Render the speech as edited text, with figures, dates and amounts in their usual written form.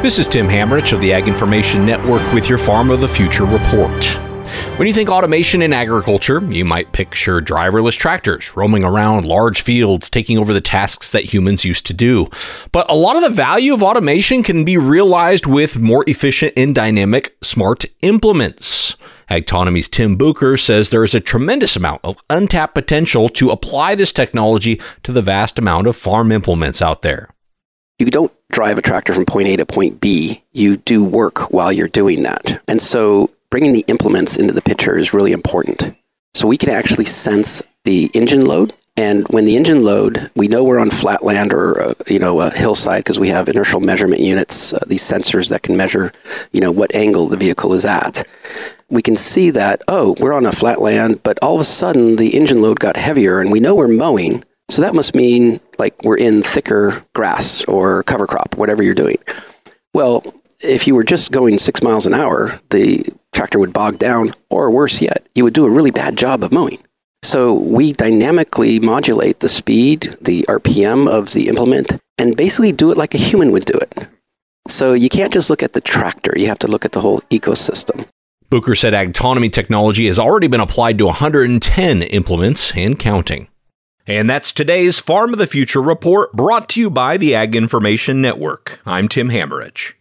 This is Tim Hammerich of the Ag Information Network with your Farm of the Future report. When you think automation in agriculture, you might picture driverless tractors roaming around large fields, taking over the tasks that humans used to do. But a lot of the value of automation can be realized with more efficient and dynamic smart implements. Agtonomy's Tim Bucher says there is a tremendous amount of untapped potential to apply this technology to the vast amount of farm implements out there. You don't drive a tractor from point A to point B. You do work while you're doing that. And so bringing the implements into the picture is really important. So we can actually sense the engine load. And when the engine load, we know we're on flat land or a hillside because we have inertial measurement units, these sensors that can measure, what angle the vehicle is at. We can see that, we're on a flat land, but all of a sudden the engine load got heavier and we know we're mowing. So that must mean like we're in thicker grass or cover crop, whatever you're doing. Well, if you were just going 6 miles an hour, the tractor would bog down, or worse yet, you would do a really bad job of mowing. So we dynamically modulate the speed, the RPM of the implement, and basically do it like a human would do it. So you can't just look at the tractor, you have to look at the whole ecosystem. Bucher said Agtonomy technology has already been applied to 110 implements and counting. And that's today's Farm of the Future report, brought to you by the Ag Information Network. I'm Tim Hammerich.